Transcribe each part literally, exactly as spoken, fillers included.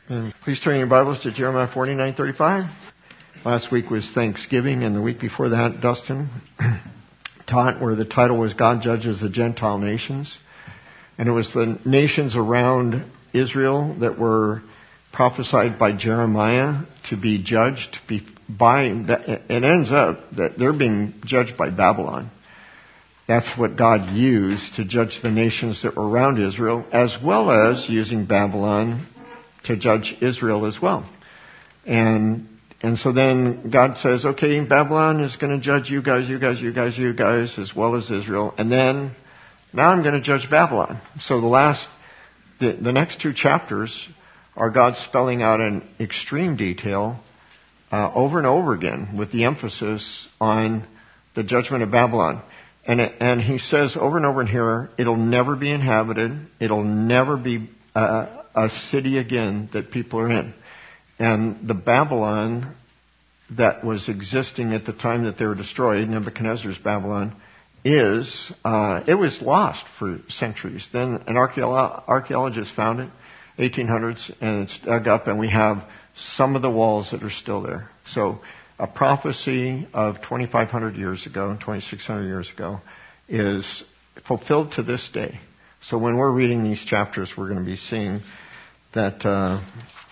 And please turn your Bibles to Jeremiah forty-nine thirty-five. Last week was Thanksgiving, and the week before that, Dustin taught where the title was God Judges the Gentile Nations. And it was the nations around Israel that were prophesied by Jeremiah to be judged by, it ends up that they're being judged by Babylon. That's what God used to judge the nations that were around Israel, as well as using Babylon to judge Israel as well. And and so then God says, okay, Babylon is going to judge you guys, you guys, you guys, you guys, as well as Israel. And then, now I'm going to judge Babylon. So the last, the, the next two chapters are God spelling out in extreme detail uh, over and over again with the emphasis on the judgment of Babylon. And it, and he says over and over in here, it'll never be inhabited. It'll never be uh, a city again that people are in. And the Babylon that was existing at the time that they were destroyed, Nebuchadnezzar's Babylon, is, uh, it was lost for centuries. Then an archeolo- archaeologist found it, eighteen hundreds, and it's dug up, and we have some of the walls that are still there. So a prophecy of twenty-five hundred years ago, twenty-six hundred years ago, is fulfilled to this day. So when we're reading these chapters, we're going to be seeing that uh,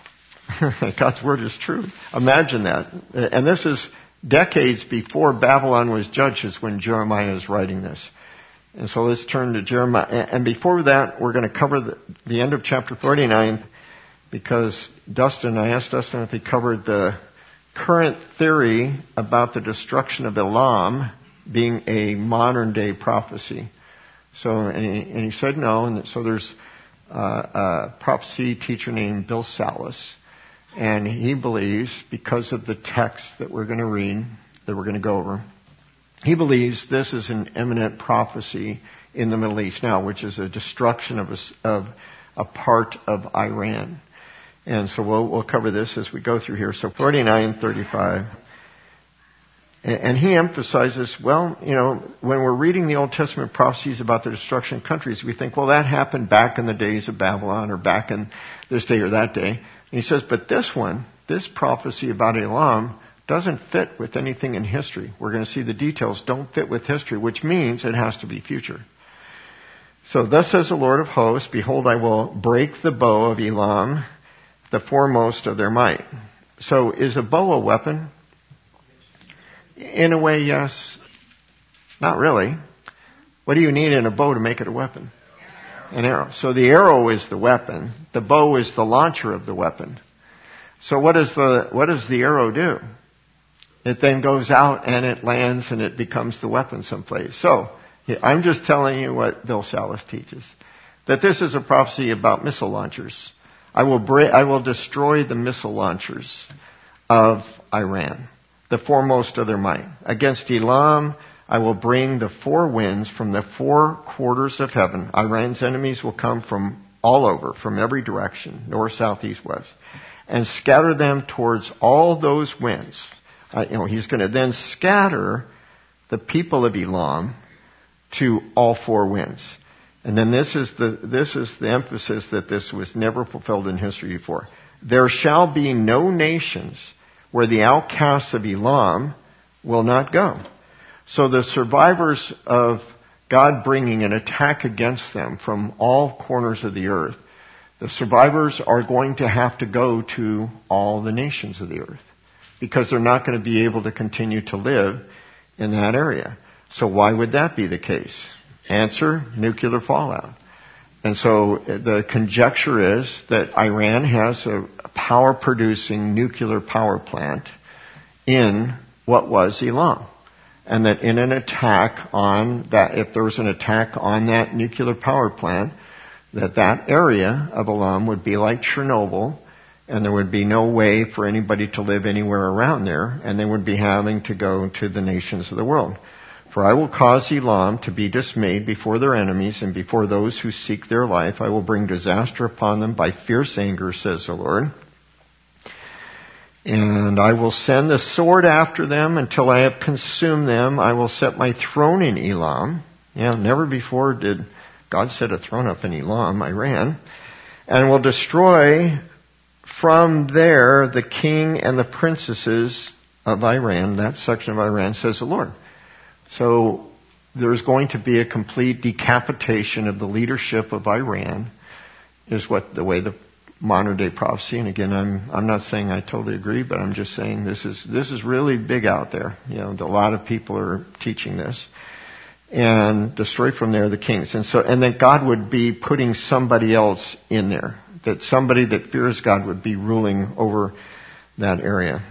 God's Word is true. Imagine that. And this is decades before Babylon was judged is when Jeremiah is writing this. And so let's turn to Jeremiah. And before that, we're going to cover the, the end of chapter forty-nine, because Dustin, I asked Dustin if he covered the current theory about the destruction of Elam being a modern day prophecy. So, and he, and he said no. And so there's uh, a prophecy teacher named Bill Salus. And he believes, because of the text that we're going to read, that we're going to go over, he believes this is an imminent prophecy in the Middle East now, which is a destruction of a, of a part of Iran. And so we'll, we'll cover this as we go through here. So forty-nine thirty-five. And he emphasizes, well, you know, when we're reading the Old Testament prophecies about the destruction of countries, we think, well, that happened back in the days of Babylon or back in this day or that day. And he says, but this one, this prophecy about Elam, doesn't fit with anything in history. We're going to see the details don't fit with history, which means it has to be future. So thus says the Lord of hosts, behold, I will break the bow of Elam, the foremost of their might. So is a bow a weapon? In a way, yes. Not really. What do you need in a bow to make it a weapon? An arrow. So the arrow is the weapon. The bow is the launcher of the weapon. So what does the, what does the arrow do? It then goes out and it lands and it becomes the weapon someplace. So I'm just telling you what Bill Salus teaches. That this is a prophecy about missile launchers. I will break, I will destroy the missile launchers of Iran, the foremost of their might. Against Elam, I will bring the four winds from the four quarters of heaven. Iran's enemies will come from all over, from every direction, north, south, east, west, and scatter them towards all those winds. Uh, you know, he's going to then scatter the people of Elam to all four winds. And then this is the this is the emphasis that this was never fulfilled in history before. There shall be no nations where the outcasts of Elam will not go. So the survivors of God bringing an attack against them from all corners of the earth, the survivors are going to have to go to all the nations of the earth, because they're not going to be able to continue to live in that area. So why would that be the case? Answer, nuclear fallout. And so the conjecture is that Iran has a power-producing nuclear power plant in what was Elam. And that in an attack on that, if there was an attack on that nuclear power plant, that that area of Elam would be like Chernobyl, and there would be no way for anybody to live anywhere around there, and they would be having to go to the nations of the world. For I will cause Elam to be dismayed before their enemies and before those who seek their life. I will bring disaster upon them by fierce anger, says the Lord. And I will send the sword after them until I have consumed them. I will set my throne in Elam. Yeah, never before did God set a throne up in Elam, Iran. And will destroy from there, the king and the princesses of Iran, that section of Iran, says the Lord. So there's going to be a complete decapitation of the leadership of Iran, is what the way the modern day prophecy. And again, I'm I'm not saying I totally agree, but I'm just saying this is this is really big out there. You know, a lot of people are teaching this. And destroy from there the kings. And so, and that God would be putting somebody else in there. That somebody that fears God would be ruling over that area.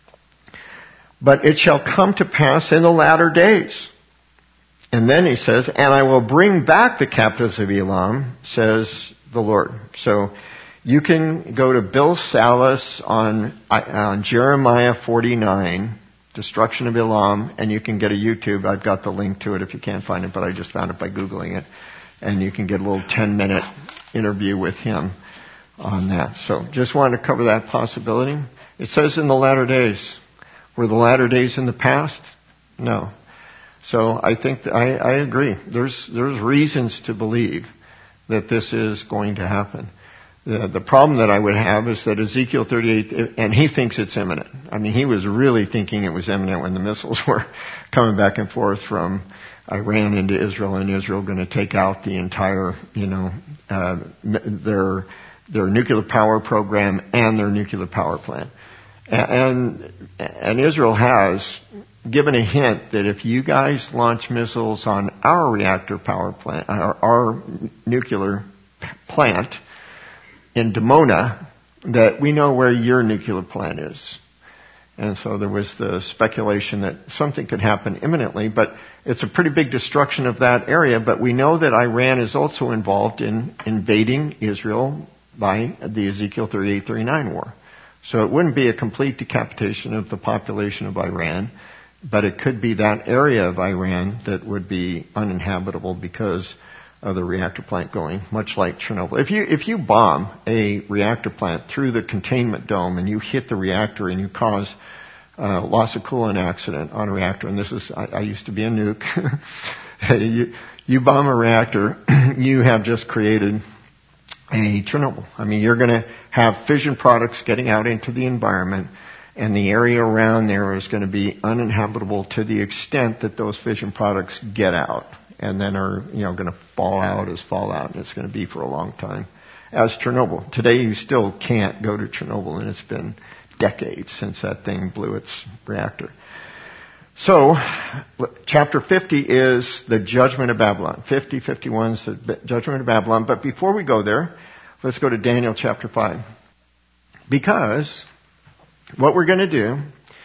But it shall come to pass in the latter days. And then he says, and I will bring back the captives of Elam, says the Lord. So you can go to Bill Salas on, on Jeremiah forty-nine, Destruction of Elam, and you can get a YouTube. I've got the link to it if you can't find it, but I just found it by Googling it. And you can get a little ten-minute interview with him on that. So just wanted to cover that possibility. It says in the latter days. Were the latter days in the past? No. So I think that I, I agree. There's there's reasons to believe that this is going to happen. The, the problem that I would have is that Ezekiel thirty-eight, and he thinks it's imminent. I mean, he was really thinking it was imminent when the missiles were coming back and forth from Iran into Israel, and Israel going to take out the entire, you know, uh, their their nuclear power program and their nuclear power plant. And, and Israel has given a hint that if you guys launch missiles on our reactor power plant, our, our nuclear plant in Dimona, that we know where your nuclear plant is. And so there was the speculation that something could happen imminently, but it's a pretty big destruction of that area. But we know that Iran is also involved in invading Israel by the Ezekiel thirty-eight thirty-nine war. So it wouldn't be a complete decapitation of the population of Iran, but it could be that area of Iran that would be uninhabitable because of the reactor plant going, much like Chernobyl. If you if you bomb a reactor plant through the containment dome and you hit the reactor and you cause uh, loss of coolant accident on a reactor, and this is, I, I used to be a nuke, you, you bomb a reactor, you have just created a Chernobyl. I mean, you're going to have fission products getting out into the environment, and the area around there is going to be uninhabitable to the extent that those fission products get out, and then are, you know, going to fall out as fallout, and it's going to be for a long time. As Chernobyl. Today you still can't go to Chernobyl, and it's been decades since that thing blew its reactor. So, chapter fifty is the judgment of Babylon. fifty, fifty-one is the judgment of Babylon. But before we go there, let's go to Daniel chapter five. Because what we're going to do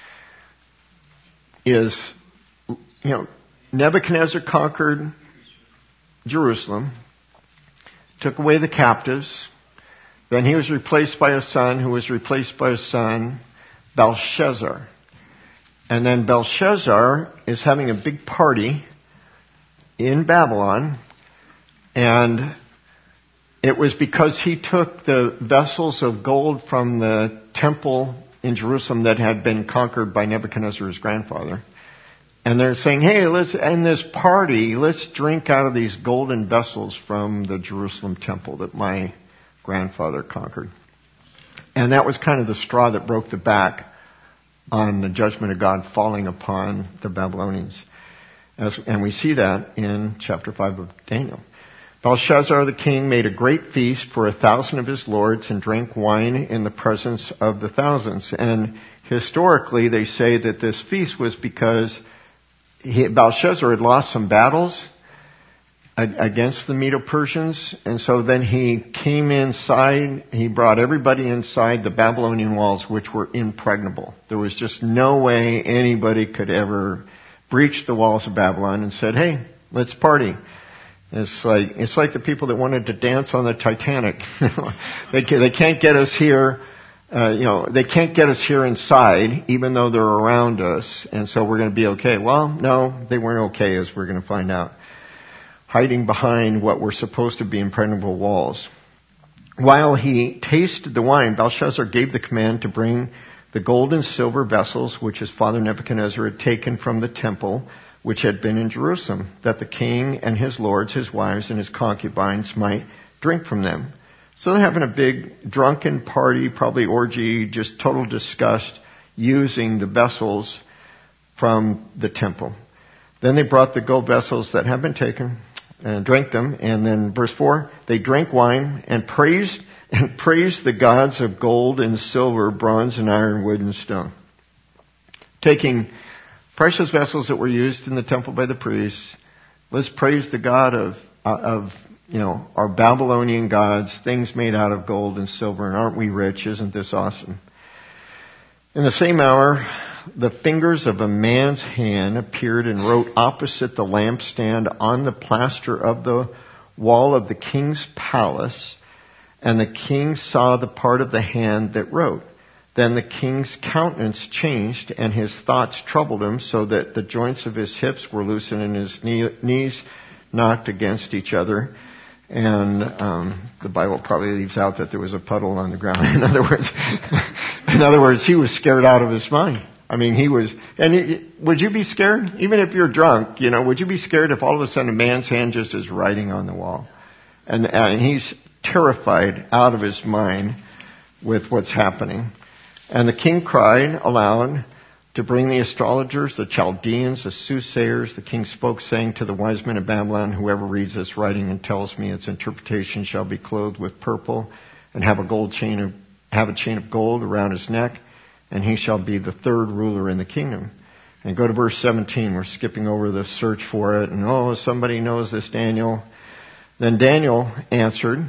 is, you know, Nebuchadnezzar conquered Jerusalem, took away the captives. Then he was replaced by a son who was replaced by a son, Belshazzar. And then Belshazzar is having a big party in Babylon, and it was because he took the vessels of gold from the temple in Jerusalem that had been conquered by Nebuchadnezzar's grandfather. And they're saying, hey, let's end this party, let's drink out of these golden vessels from the Jerusalem temple that my grandfather conquered. And that was kind of the straw that broke the back on the judgment of God falling upon the Babylonians. As, and we see that in chapter five of Daniel. Belshazzar the king made a great feast for a thousand of his lords and drank wine in the presence of the thousands. And historically they say that this feast was because he, Belshazzar had lost some battles against the Medo-Persians, and so then he came inside, he brought everybody inside the Babylonian walls, which were impregnable. There was just no way anybody could ever breach the walls of Babylon and said, hey, let's party. It's like, it's like the people that wanted to dance on the Titanic. they, can, they can't get us here, uh, you know, they can't get us here inside, even though they're around us, and so we're going to be okay. Well, no, they weren't okay, as we're going to find out. Hiding behind what were supposed to be impregnable walls. While he tasted the wine, Belshazzar gave the command to bring the gold and silver vessels which his father Nebuchadnezzar had taken from the temple, which had been in Jerusalem, that the king and his lords, his wives, and his concubines might drink from them. So they're having a big drunken party, probably orgy, just total disgust, using the vessels from the temple. Then they brought the gold vessels that had been taken and drank them. And then verse four, they drank wine and praised and praised the gods of gold and silver, bronze and iron, wood and stone. Taking precious vessels that were used in the temple by the priests, let's praise the God of, of, you know, our Babylonian gods, things made out of gold and silver, and aren't we rich? Isn't this awesome? In the same hour, the fingers of a man's hand appeared and wrote opposite the lampstand on the plaster of the wall of the king's palace, and the king saw the part of the hand that wrote. Then the king's countenance changed, and his thoughts troubled him, so that the joints of his hips were loosened and his knee, knees knocked against each other. And um, the Bible probably leaves out that there was a puddle on the ground. In other words, in other words, he was scared out of his mind. I mean, he was. And he, would you be scared, even if you're drunk? You know, would you be scared if all of a sudden a man's hand just is writing on the wall, and, and he's terrified out of his mind with what's happening? And the king cried aloud to bring the astrologers, the Chaldeans, the soothsayers. The king spoke, saying to the wise men of Babylon, whoever reads this writing and tells me its interpretation shall be clothed with purple and have a gold chain of, have a chain of gold around his neck, and he shall be the third ruler in the kingdom. And go to verse seventeen. We're skipping over the search for it. And oh, somebody knows this, Daniel. Then Daniel answered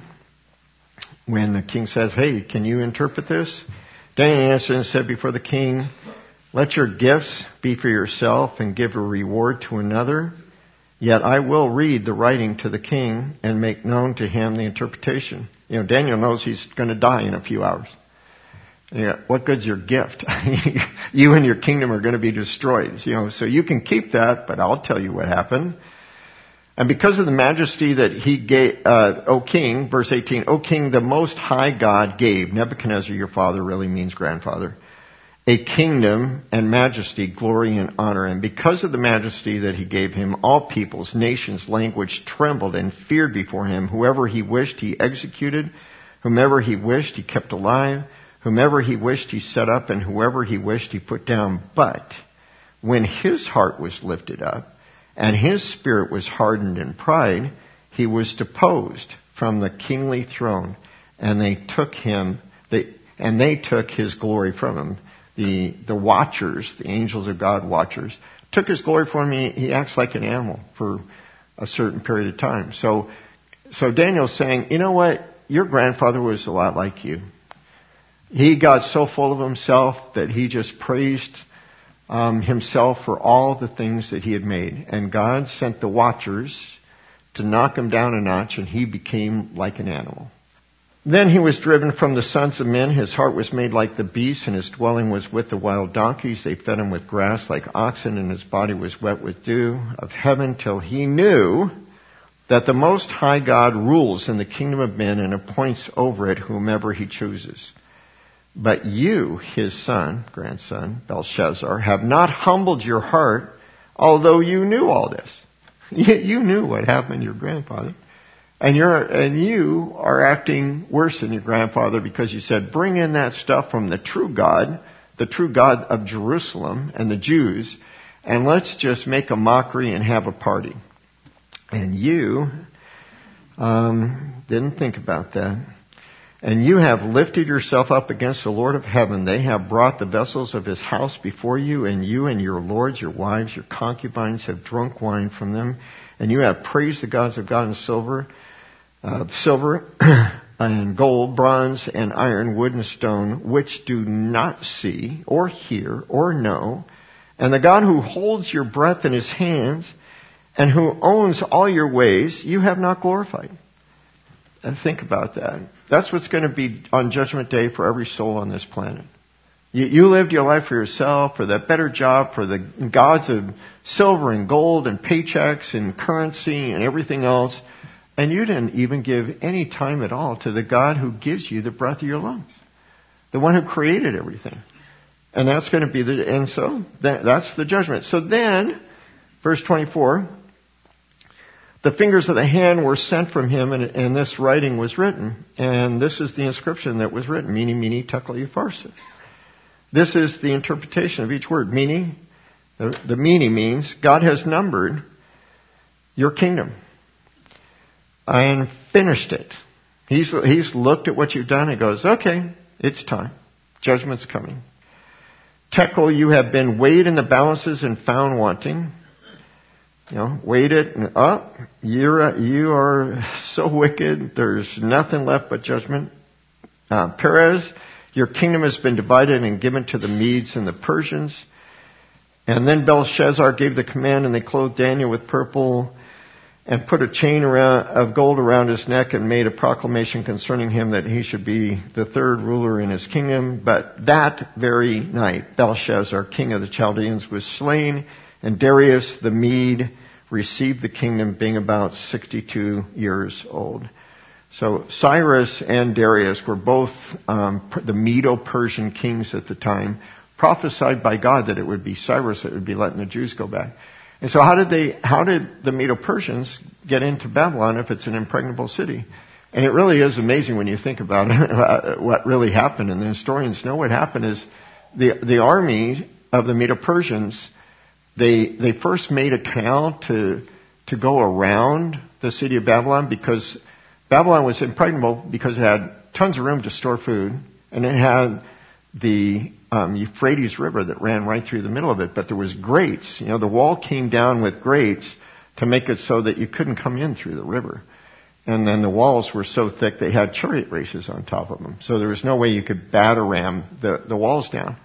when the king says, hey, can you interpret this? Daniel answered and said before the king, let your gifts be for yourself and give a reward to another. Yet I will read the writing to the king and make known to him the interpretation. You know, Daniel knows he's going to die in a few hours. Yeah, what good's your gift? You and your kingdom are going to be destroyed. You know, so you can keep that, but I'll tell you what happened. And because of the majesty that he gave, uh, O king, verse eighteen, O king, the most high God gave, Nebuchadnezzar, your father, really means grandfather, a kingdom and majesty, glory and honor. And because of the majesty that he gave him, all peoples, nations, language trembled and feared before him. Whoever he wished, he executed. Whomever he wished, he kept alive. Whomever he wished, he set up. And whoever he wished, he put down. But when his heart was lifted up, and his spirit was hardened in pride, he was deposed from the kingly throne, and they took him, they, and they took his glory from him. The, the watchers, the angels of God watchers, took his glory from him. He, he acts like an animal for a certain period of time. So, so Daniel's saying, you know what? Your grandfather was a lot like you. He got so full of himself that he just praised Um, himself for all the things that he had made. And God sent the watchers to knock him down a notch, and he became like an animal. Then he was driven from the sons of men. His heart was made like the beasts, and his dwelling was with the wild donkeys. They fed him with grass like oxen, and his body was wet with dew of heaven, till he knew that the Most High God rules in the kingdom of men and appoints over it whomever he chooses. But you, his son, grandson, Belshazzar, have not humbled your heart, although you knew all this. You knew what happened to your grandfather. And you're, and you are acting worse than your grandfather because you said, bring in that stuff from the true God, the true God of Jerusalem and the Jews, and let's just make a mockery and have a party. And you, um, didn't think about that. And you have lifted yourself up against the Lord of heaven. They have brought the vessels of his house before you, and you and your lords, your wives, your concubines have drunk wine from them. And you have praised the gods of God in silver, uh, silver and gold, bronze and iron, wood and stone, which do not see or hear or know. And the God who holds your breath in his hands and who owns all your ways, you have not glorified. And think about that. That's what's going to be on Judgment Day for every soul on this planet. You, you lived your life for yourself, for that better job, for the gods of silver and gold and paychecks and currency and everything else. And you didn't even give any time at all to the God who gives you the breath of your lungs. The one who created everything. And that's going to be the, and so that, that's the judgment. So then, verse twenty-four, the fingers of the hand were sent from him, and, and this writing was written. And this is the inscription that was written, Mene, Mene, Tekel, Upharsin. This is the interpretation of each word. Mene, the, the Mene means God has numbered your kingdom and finished it. He's, he's looked at what you've done and goes, okay, it's time. Judgment's coming. Tekel, you have been weighed in the balances and found wanting. You know, weighed it and up. Oh, you're, you are so wicked. There's nothing left but judgment. Uh, Perez, your kingdom has been divided and given to the Medes and the Persians. And then Belshazzar gave the command, and they clothed Daniel with purple and put a chain around, of gold around his neck and made a proclamation concerning him that he should be the third ruler in his kingdom. But that very night, Belshazzar, king of the Chaldeans, was slain, and Darius the Mede received the kingdom, being about sixty-two years old. So Cyrus and Darius were both um, the Medo-Persian kings at the time, prophesied by God that it would be Cyrus that would be letting the Jews go back. And so how did they, how did the Medo-Persians get into Babylon if it's an impregnable city? And it really is amazing when you think about it, what really happened. And the historians know what happened is the, the army of the Medo-Persians, they, they first made a canal to, to go around the city of Babylon, because Babylon was impregnable because it had tons of room to store food, and it had the um, Euphrates River that ran right through the middle of it. But there was grates. You know, the wall came down with grates to make it so that you couldn't come in through the river. And then the walls were so thick they had chariot races on top of them. So there was no way you could batter ram the, the walls down.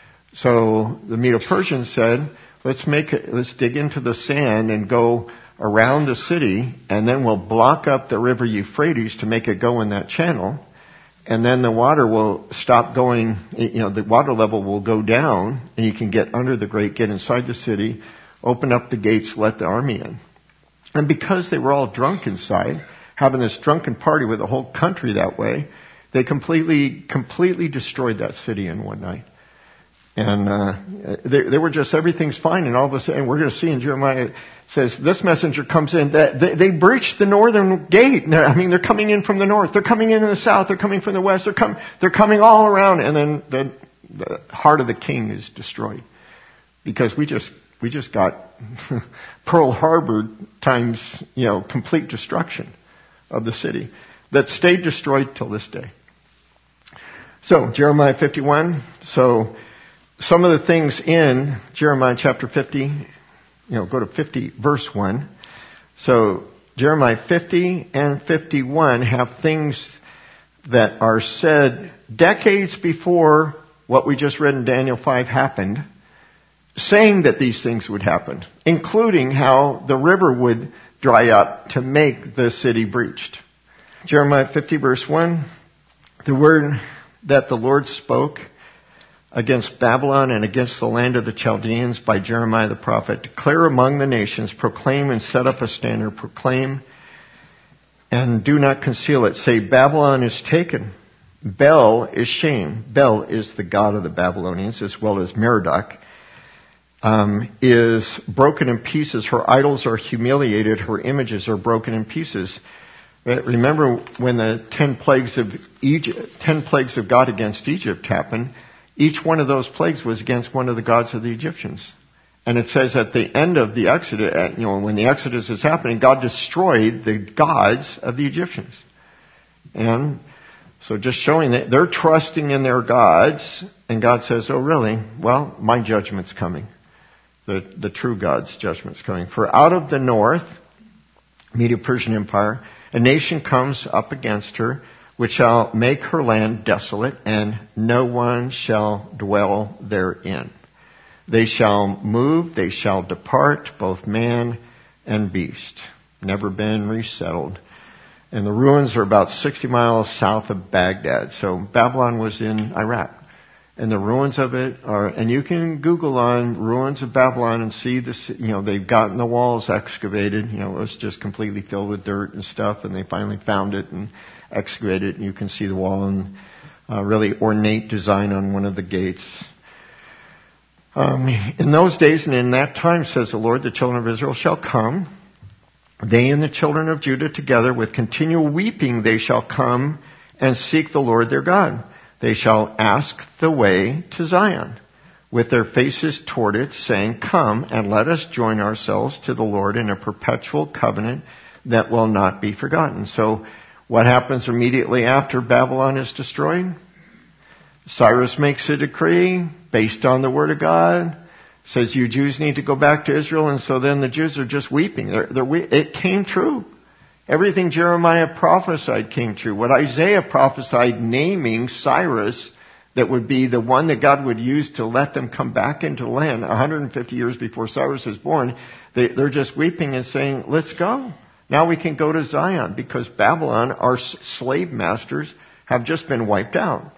So the Medo-Persians said, let's make it, let's dig into the sand and go around the city, and then we'll block up the river Euphrates to make it go in that channel. And then the water will stop going, you know, the water level will go down, and you can get under the grate, get inside the city, open up the gates, let the army in. And because they were all drunk inside, having this drunken party with the whole country that way, they completely, completely destroyed that city in one night. And uh, they, they were just, everything's fine, and all of a sudden, we're going to see in Jeremiah, it says, this messenger comes in, that they, they breached the northern gate. I mean, they're coming in from the north, they're coming in in the south, they're coming from the west, they're, com- they're coming all around, and then the, the heart of the king is destroyed. Because we just, we just got Pearl Harbor times, you know, complete destruction of the city that stayed destroyed till this day. So, Jeremiah fifty-one, so some of the things in Jeremiah chapter fifty, you know, go to fifty, verse one. So Jeremiah fifty and fifty-one have things that are said decades before what we just read in Daniel five happened, saying that these things would happen, including how the river would dry up to make the city breached. Jeremiah fifty, verse one, the word that the Lord spoke against Babylon and against the land of the Chaldeans by Jeremiah the prophet. Declare among the nations, proclaim and set up a standard, proclaim and do not conceal it. Say, Babylon is taken. Bel is shame. Bel is the god of the Babylonians, as well as Merodach, um, is broken in pieces. Her idols are humiliated. Her images are broken in pieces. Remember when the ten plagues of Egypt, ten plagues of God against Egypt happened? Each one of those plagues was against one of the gods of the Egyptians. And it says at the end of the Exodus, you know, when the Exodus is happening, God destroyed the gods of the Egyptians. And so just showing that they're trusting in their gods, and God says, oh really? Well, my judgment's coming. The, the true God's judgment's coming. For out of the north, Medo-Persian Empire, a nation comes up against her, which shall make her land desolate, and no one shall dwell therein. They shall move, they shall depart, both man and beast. Never been resettled. And the ruins are about sixty miles south of Baghdad. So Babylon was in Iraq. And the ruins of it are, and you can Google on ruins of Babylon and see this, you know, they've gotten the walls excavated. You know, it was just completely filled with dirt and stuff, and they finally found it and excavated it, and you can see the wall and uh, really ornate design on one of the gates. Um, in those days and in that time, says the Lord, the children of Israel shall come They and the children of Judah together with continual weeping they shall come and seek the Lord their God. They shall ask the way to Zion with their faces toward it, saying, Come and let us join ourselves to the Lord in a perpetual covenant that will not be forgotten. So what happens immediately after Babylon is destroyed? Cyrus makes a decree based on the word of God, says you Jews need to go back to Israel, and so then the Jews are just weeping. They're, they're, it came true. Everything Jeremiah prophesied came true. What Isaiah prophesied naming Cyrus, that would be the one that God would use to let them come back into the land one hundred fifty years before Cyrus was born, they, they're just weeping and saying, let's go. Now we can go to Zion because Babylon, our slave masters, have just been wiped out.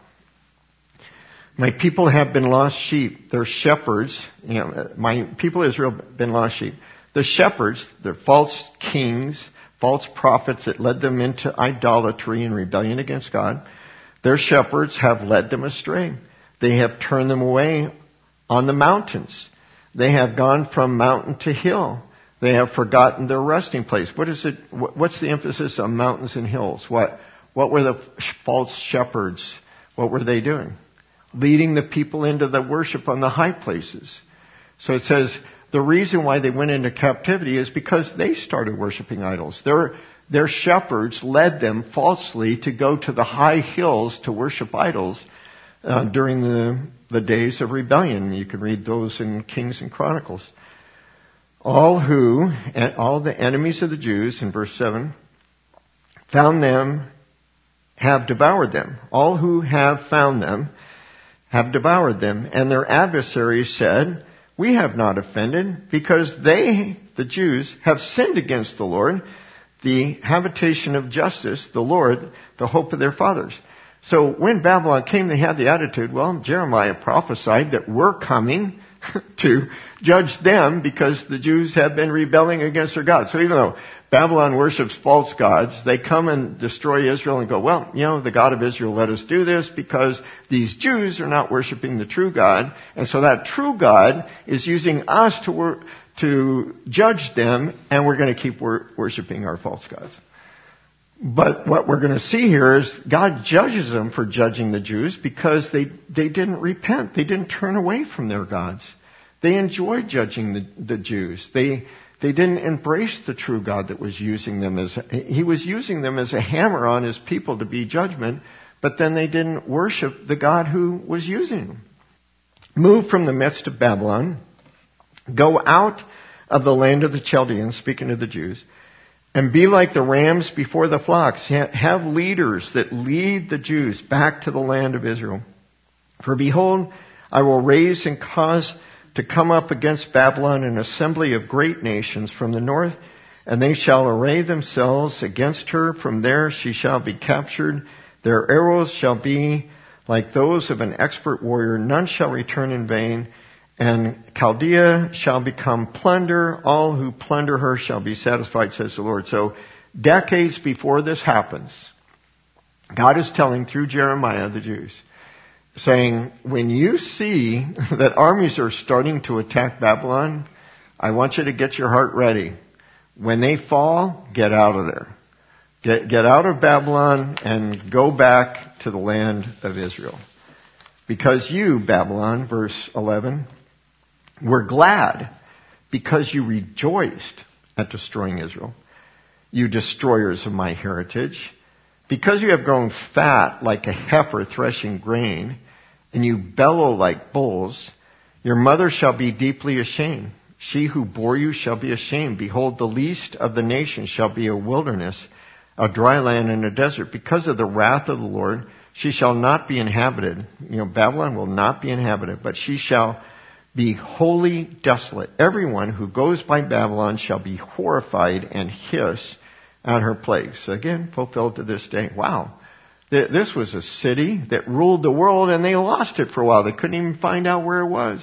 My people have been lost sheep. Their shepherds, you know, my people Israel have been lost sheep. The shepherds, they're false kings, false prophets that led them into idolatry and rebellion against God. Their shepherds have led them astray. They have turned them away on the mountains. They have gone from mountain to hill. They have forgotten their resting place. What is it? What's the emphasis on mountains and hills? What, what were the false shepherds? What were they doing? Leading the people into the worship on the high places. So it says the reason why they went into captivity is because they started worshiping idols. Their, their shepherds led them falsely to go to the high hills to worship idols uh, during the, the days of rebellion. You can read those in Kings and Chronicles. All who, all the enemies of the Jews, in verse seven, found them, have devoured them. All who have found them have devoured them. And their adversaries said, we have not offended, because they, the Jews, have sinned against the Lord, the habitation of justice, the Lord, the hope of their fathers. So when Babylon came, they had the attitude, well, Jeremiah prophesied that we're coming to judge them because the Jews have been rebelling against their God. So even though Babylon worships false gods, they come and destroy Israel and go, well, you know, the God of Israel let us do this because these Jews are not worshiping the true God. And so that true God is using us to wor- to judge them, and we're going to keep wor- worshiping our false gods. But what we're going to see here is God judges them for judging the Jews because they, they didn't repent. They didn't turn away from their gods. They enjoyed judging the, the Jews. They, they didn't embrace the true God that was using them as, he was using them as a hammer on his people to be judgment, but then they didn't worship the God who was using them. Move from the midst of Babylon, go out of the land of the Chaldeans, speaking to the Jews, and be like the rams before the flocks. Have leaders that lead the Jews back to the land of Israel. For behold, I will raise and cause to come up against Babylon an assembly of great nations from the north, and they shall array themselves against her. From there she shall be captured. Their arrows shall be like those of an expert warrior. None shall return in vain. And Chaldea shall become plunder. All who plunder her shall be satisfied, says the Lord. So decades before this happens, God is telling through Jeremiah the Jews, saying, when you see that armies are starting to attack Babylon, I want you to get your heart ready. When they fall, get out of there. Get, get out of Babylon and go back to the land of Israel. Because you, Babylon, verse eleven, were glad because you rejoiced at destroying Israel, you destroyers of my heritage. Because you have grown fat like a heifer threshing grain, and you bellow like bulls, your mother shall be deeply ashamed. She who bore you shall be ashamed. Behold, the least of the nations shall be a wilderness, a dry land and a desert. Because of the wrath of the Lord, she shall not be inhabited. You know, Babylon will not be inhabited, but she shall be wholly desolate. Everyone who goes by Babylon shall be horrified and hiss at her plagues. Again, fulfilled to this day. Wow. This was a city that ruled the world, and they lost it for a while. They couldn't even find out where it was.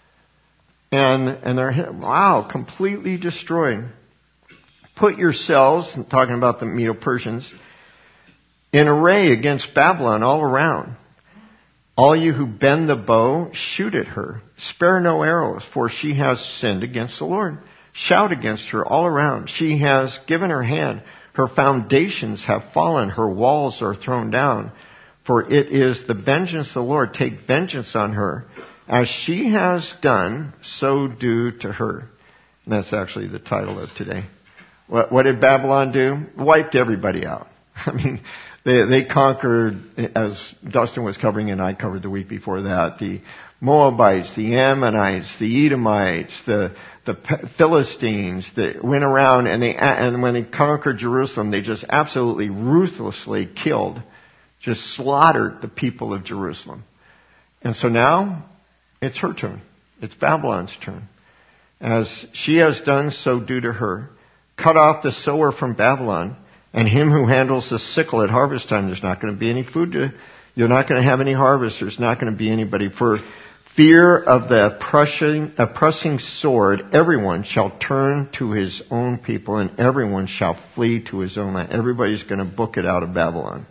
And, and they're, wow, completely destroyed. Put yourselves, I'm talking about the Medo-Persians, in array against Babylon all around. All you who bend the bow, shoot at her. Spare no arrows, for she has sinned against the Lord. Shout against her all around. She has given her hand. Her foundations have fallen. Her walls are thrown down. For it is the vengeance of the Lord. Take vengeance on her. As she has done, so do to her. And that's actually the title of today. What, what did Babylon do? Wiped everybody out. I mean, they, they conquered, as Dustin was covering and I covered the week before that, the Moabites, the Ammonites, the Edomites, the the Philistines that went around, and they and when they conquered Jerusalem, they just absolutely ruthlessly killed, just slaughtered the people of Jerusalem. And so now it's her turn. It's Babylon's turn. As she has done, so do to her. Cut off the sower from Babylon, and him who handles the sickle at harvest time. There's not going to be any food to, you're not going to have any harvest. There's not going to be anybody. For fear of the oppressing, oppressing sword, everyone shall turn to his own people, and everyone shall flee to his own land. Everybody's going to book it out of Babylon.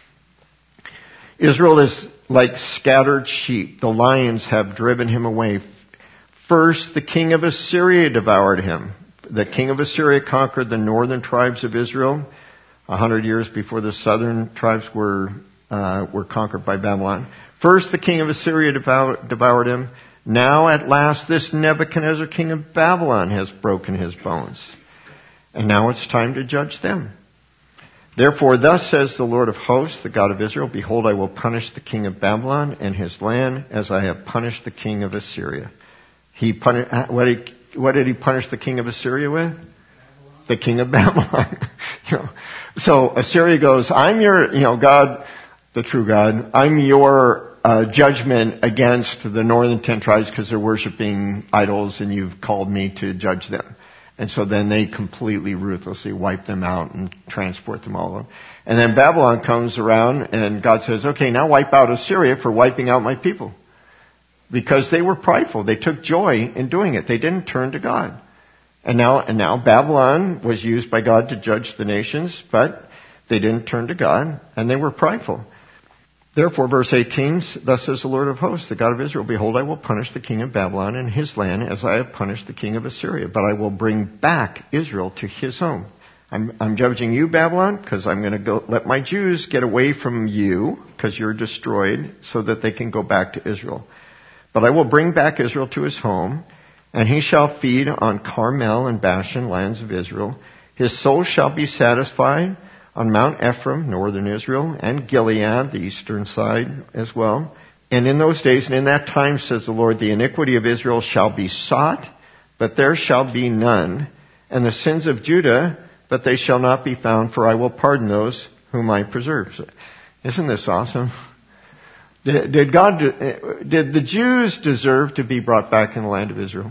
Israel is like scattered sheep. The lions have driven him away. First, the king of Assyria devoured him. The king of Assyria conquered the northern tribes of Israel a hundred years before the southern tribes were uh, were conquered by Babylon. First, the king of Assyria devoured, devoured him. Now, at last, this Nebuchadnezzar, king of Babylon, has broken his bones. And now it's time to judge them. Therefore, thus says the Lord of hosts, the God of Israel, behold, I will punish the king of Babylon and his land as I have punished the king of Assyria. He puni- what, did, what did he punish the king of Assyria with? Babylon. The king of Babylon. you know, so Assyria goes, I'm your, you know, God, the true God, I'm your uh, judgment against the northern ten tribes because they're worshiping idols and you've called me to judge them. And so then they completely ruthlessly wipe them out and transport them all over. And then Babylon comes around and God says, okay, now wipe out Assyria for wiping out my people. Because they were prideful. They took joy in doing it. They didn't turn to God. And now, and now Babylon was used by God to judge the nations, but they didn't turn to God and they were prideful. Therefore, verse eighteen, thus says the Lord of hosts, the God of Israel, behold, I will punish the king of Babylon and his land as I have punished the king of Assyria, but I will bring back Israel to his home. I'm, I'm judging you, Babylon, because I'm going to go let my Jews get away from you, because you're destroyed, so that they can go back to Israel. But I will bring back Israel to his home, and he shall feed on Carmel and Bashan, lands of Israel. His soul shall be satisfied on Mount Ephraim, northern Israel, and Gilead, the eastern side as well. And in those days and in that time, says the Lord, the iniquity of Israel shall be sought, but there shall be none. And the sins of Judah, but they shall not be found, for I will pardon those whom I preserve. Isn't this awesome? Did, did God, did the Jews deserve to be brought back in the land of Israel?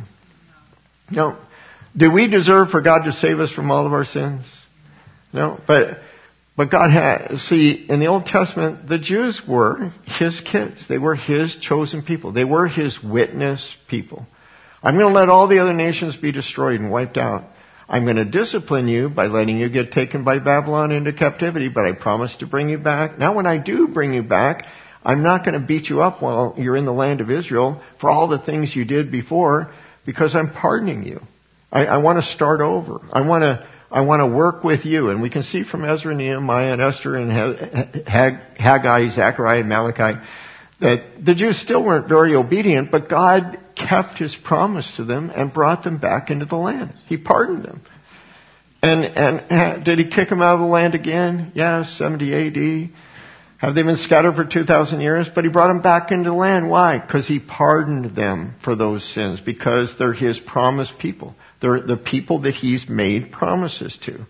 No. Do we deserve for God to save us from all of our sins? No. But, but God had, see, in the Old Testament, the Jews were His kids. They were His chosen people. They were His witness people. I'm going to let all the other nations be destroyed and wiped out. I'm going to discipline you by letting you get taken by Babylon into captivity, but I promise to bring you back. Now when I do bring you back, I'm not going to beat you up while you're in the land of Israel for all the things you did before, because I'm pardoning you. I, I want to start over. I want to, I want to work with you. And we can see from Ezra, Nehemiah, and Esther, and Haggai, Zechariah, and Malachi, that the Jews still weren't very obedient, but God kept His promise to them and brought them back into the land. He pardoned them. And, and did He kick them out of the land again? Yes, seventy A D. Have they been scattered for two thousand years? But He brought them back into the land. Why? Because He pardoned them for those sins. Because they're His promised people. They're the people that He's made promises to.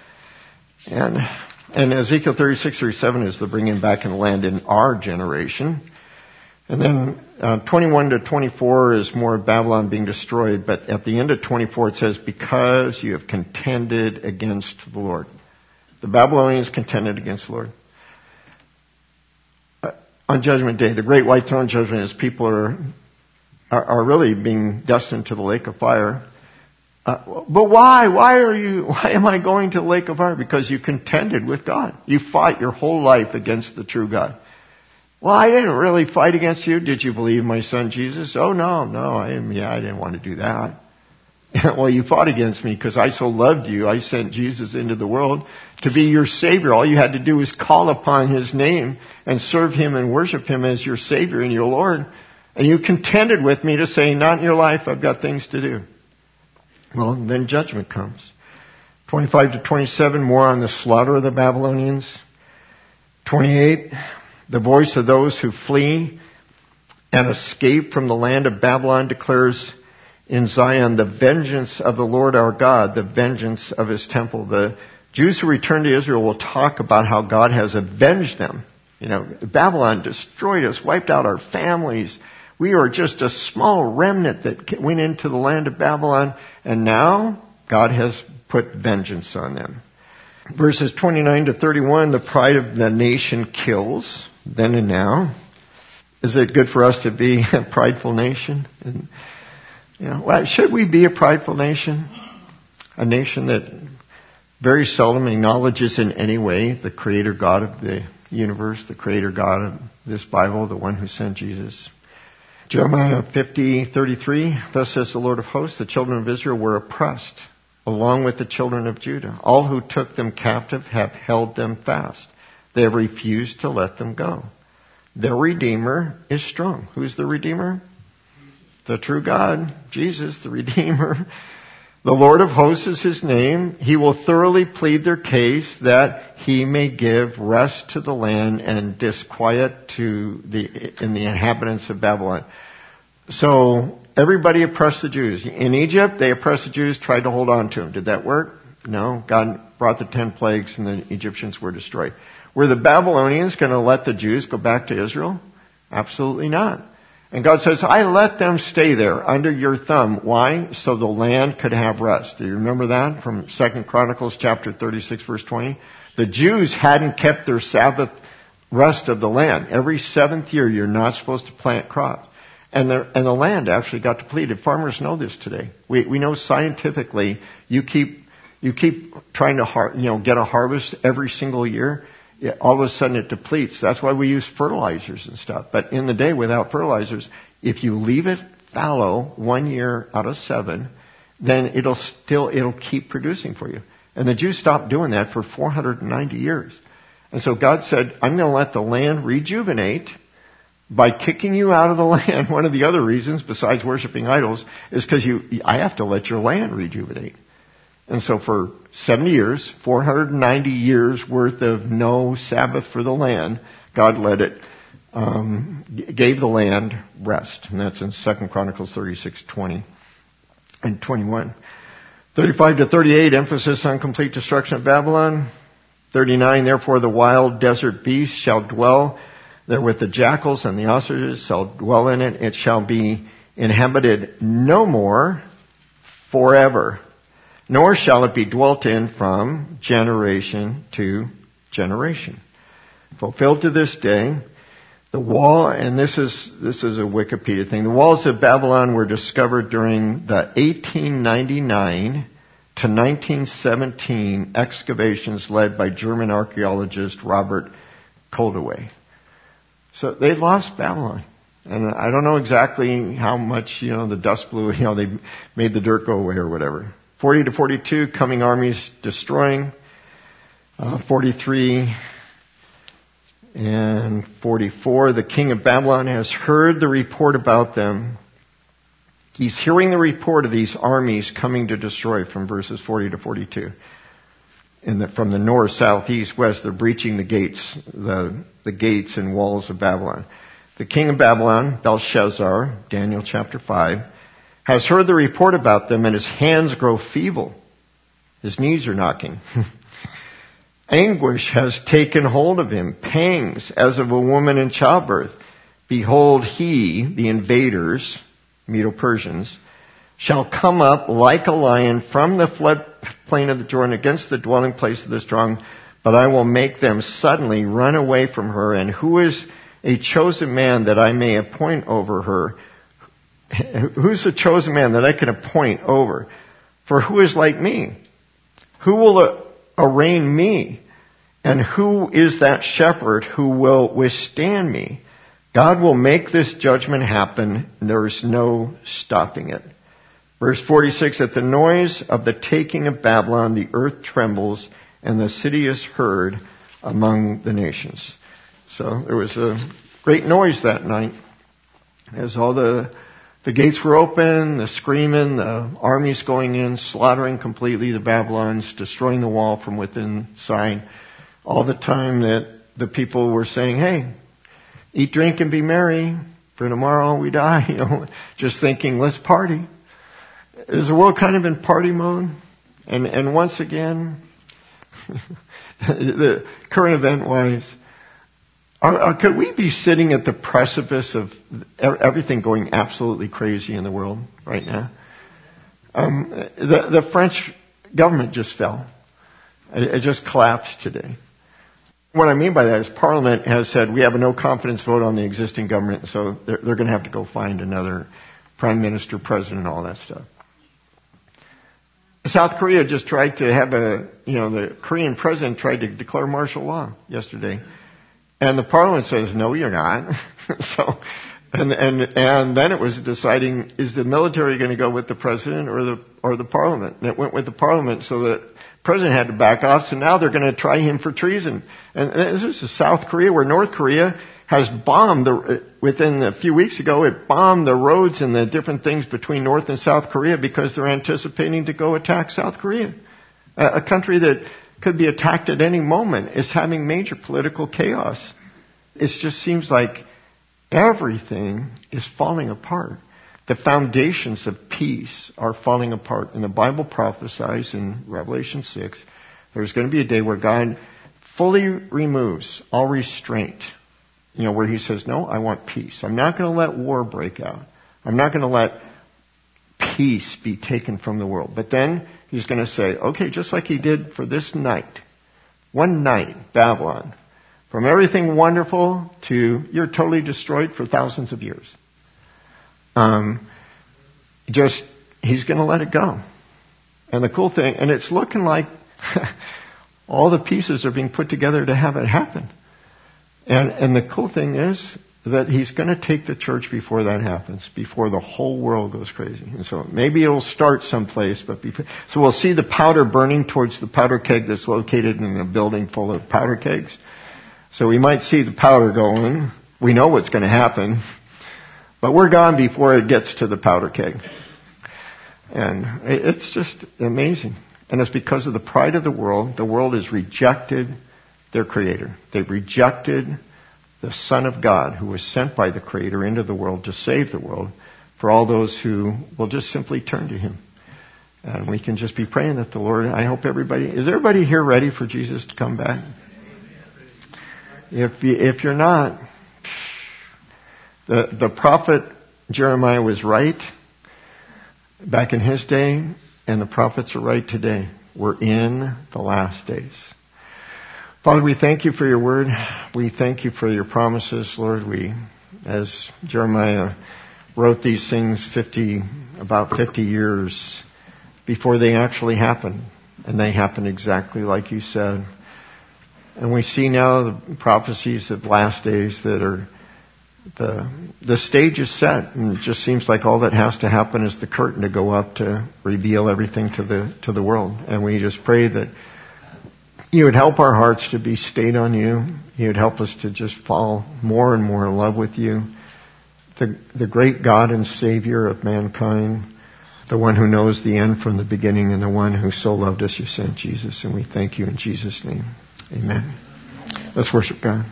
And, and Ezekiel thirty-six, thirty-seven is the bringing back in the land in our generation. And then uh, twenty-one to twenty-four is more of Babylon being destroyed. But at the end of twenty-four it says, because you have contended against the Lord. The Babylonians contended against the Lord. On Judgment Day, the great white throne judgment is people are, are, are really being destined to the lake of fire. Uh, but why? Why are you, why am I going to the lake of fire? Because you contended with God. You fought your whole life against the true God. Well, I didn't really fight against you. Did you believe my son Jesus? Oh, no, no, I, yeah, I didn't want to do that. Well, you fought against me because I so loved you. I sent Jesus into the world to be your Savior. All you had to do was call upon His name and serve Him and worship Him as your Savior and your Lord. And you contended with me to say, not in your life, I've got things to do. Well, then judgment comes. twenty-five to twenty-seven, more on the slaughter of the Babylonians. twenty-eight, the voice of those who flee and escape from the land of Babylon declares in Zion the vengeance of the Lord our God, the vengeance of His temple. The Jews who return to Israel will talk about how God has avenged them. You know, Babylon destroyed us, wiped out our families. We are just a small remnant that went into the land of Babylon, and now God has put vengeance on them. Verses twenty-nine to thirty-one, the pride of the nation kills, then and now. Is it good for us to be a prideful nation? And, you know, well, should we be a prideful nation? A nation that very seldom acknowledges in any way the Creator God of the universe, the Creator God of this Bible, the one who sent Jesus. Jeremiah fifty thirty-three, thus says the Lord of hosts, the children of Israel were oppressed, along with the children of Judah. All who took them captive have held them fast. They have refused to let them go. Their Redeemer is strong. Who's the Redeemer? The true God, Jesus, the Redeemer. The Lord of hosts is His name. He will thoroughly plead their case that He may give rest to the land and disquiet to the in the inhabitants of Babylon. So everybody oppressed the Jews. In Egypt, they oppressed the Jews, tried to hold on to them. Did that work? No. God brought the ten plagues and the Egyptians were destroyed. Were the Babylonians going to let the Jews go back to Israel? Absolutely not. And God says, I let them stay there under your thumb. Why? So the land could have rest. Do you remember that from Second Chronicles chapter thirty-six, verse twenty? The Jews hadn't kept their Sabbath rest of the land. Every seventh year, you're not supposed to plant crops. And the, and the land actually got depleted. Farmers know this today. We, we know scientifically, you keep, you keep trying to, har- you know, get a harvest every single year. All of a sudden it depletes. That's why we use fertilizers and stuff. But in the day, without fertilizers, if you leave it fallow one year out of seven, then it'll still, it'll keep producing for you. And the Jews stopped doing that for four hundred ninety years. And so God said, I'm going to let the land rejuvenate by kicking you out of the land. One of the other reasons, besides worshiping idols, is because you, I have to let your land rejuvenate. And so for seventy years, four hundred ninety years worth of no Sabbath for the land, God let it, um, gave the land rest. And that's in Second Chronicles thirty-six, twenty and twenty-one. thirty-five to thirty-eight, emphasis on complete destruction of Babylon. thirty-nine, therefore the wild desert beast shall dwell there with the jackals and the ostriches shall dwell in it. It shall be inhabited no more forever. Nor shall it be dwelt in from generation to generation. Fulfilled to this day, the wall, and this is, this is a Wikipedia thing, the walls of Babylon were discovered during the eighteen ninety-nine to nineteen seventeen excavations led by German archaeologist Robert Koldewey. So they lost Babylon. And I don't know exactly how much, you know, the dust blew, you know, they made the dirt go away or whatever. forty to forty-two, coming armies destroying. Uh, forty-three and forty-four, the king of Babylon has heard the report about them. He's hearing the report of these armies coming to destroy from verses forty to forty-two. And the, from the north, south, east, west, they're breaching the gates, the, the gates and walls of Babylon. The king of Babylon, Belshazzar, Daniel chapter five, has heard the report about them, and his hands grow feeble. His knees are knocking. Anguish has taken hold of him, pangs as of a woman in childbirth. Behold, he, the invaders, Medo-Persians, shall come up like a lion from the floodplain of the Jordan against the dwelling place of the strong, but I will make them suddenly run away from her. And who is a chosen man that I may appoint over her? Who's the chosen man that I can appoint over? For who is like me? Who will arraign me? And who is that shepherd who will withstand me? God will make this judgment happen. There is no stopping it. Verse forty-six, at the noise of the taking of Babylon, the earth trembles, and the city is heard among the nations. So there was a great noise that night as all the the gates were open, the screaming, the armies going in, slaughtering completely the Babylons, destroying the wall from within inside. All the time that the people were saying, hey, eat, drink, and be merry, for tomorrow we die. You know, just thinking, let's party. Is the world kind of in party mode? And and once again, the current event-wise, are, are, could we be sitting at the precipice of everything going absolutely crazy in the world right now? Um, the, the French government just fell. It, it just collapsed today. What I mean by that is Parliament has said we have a no confidence vote on the existing government, so they're, they're going to have to go find another prime minister, president, all that stuff. South Korea just tried to have a, you know, the Korean president tried to declare martial law yesterday. And the parliament says, no, you're not. so, and, and, and then it was deciding, is the military going to go with the president or the, or the parliament? And it went with the parliament, so the president had to back off. So now they're going to try him for treason. And this is South Korea, where North Korea has bombed the, within a few weeks ago, it bombed the roads and the different things between North and South Korea because they're anticipating to go attack South Korea. A, a country that could be attacked at any moment is having major political chaos. It just seems like everything is falling apart. The foundations of peace are falling apart. And the Bible prophesies in Revelation six, there's going to be a day where God fully removes all restraint. You know, where he says, no, I want peace. I'm not going to let war break out. I'm not going to let peace be taken from the world. But then he's going to say, okay, just like he did for this night, one night, Babylon, from everything wonderful to you're totally destroyed for thousands of years. Um, just, he's going to let it go. And the cool thing, and it's looking like all the pieces are being put together to have it happen. And, and the cool thing is that he's going to take the church before that happens, before the whole world goes crazy. And so maybe it'll start someplace, but before, so we'll see the powder burning towards the powder keg that's located in a building full of powder kegs. So we might see the powder going. We know what's going to happen, but we're gone before it gets to the powder keg. And it's just amazing. And it's because of the pride of the world. The world has rejected their Creator. They've rejected the Son of God who was sent by the Creator into the world to save the world for all those who will just simply turn to Him. And we can just be praying that the Lord, I hope everybody, is everybody here ready for Jesus to come back? If, you, if you're not, the, the prophet Jeremiah was right back in his day, and the prophets are right today. We're in the last days. Father, we thank you for your word. We thank you for your promises, Lord. We, as Jeremiah wrote these things fifty, about fifty years before they actually happened. And they happened exactly like you said. And we see now the prophecies of last days that are, the, the stage is set. And it just seems like all that has to happen is the curtain to go up to reveal everything to the, to the world. And we just pray that you would help our hearts to be stayed on you. You would help us to just fall more and more in love with you. The, the great God and Savior of mankind. The one who knows the end from the beginning, and the one who so loved us, you sent Jesus. And we thank you in Jesus' name. Amen. Let's worship God.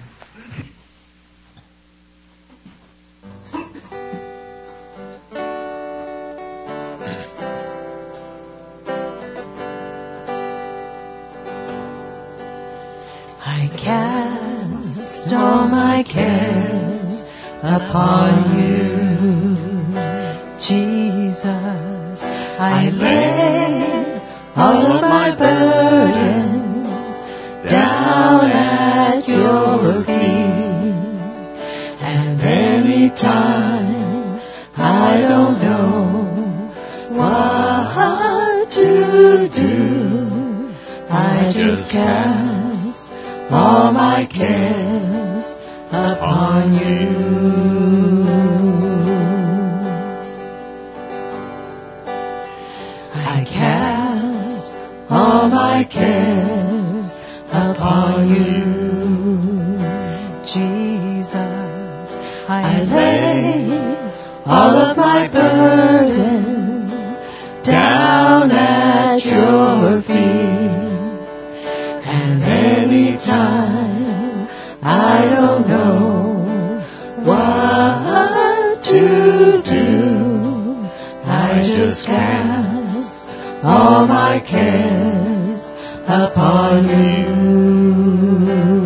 I cast all my cares upon you, Jesus. I lay all of my burdens down at your feet. And any time I don't know what to do, I just cast all my cares upon you. all of my burdens down at your feet. And anytime I don't know what to do, I just cast all my cares upon you.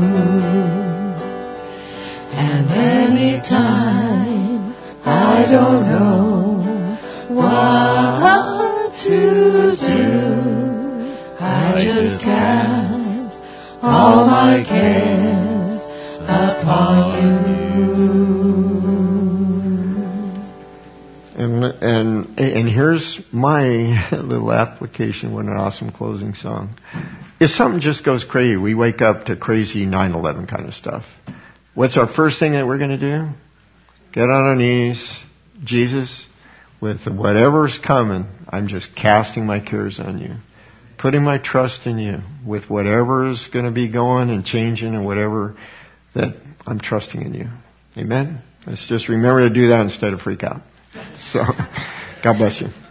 And anytime I don't know what to do, I just cast all my cares upon you. And and and here's my little application. What an awesome closing song. If something just goes crazy, we wake up to crazy nine eleven kind of stuff. What's our first thing that we're going to do? Get on our knees. Jesus, with whatever's coming, I'm just casting my cares on you. Putting my trust in you. With whatever's going to be going and changing and whatever, that I'm trusting in you. Amen? Let's just remember to do that instead of freak out. So, God bless you.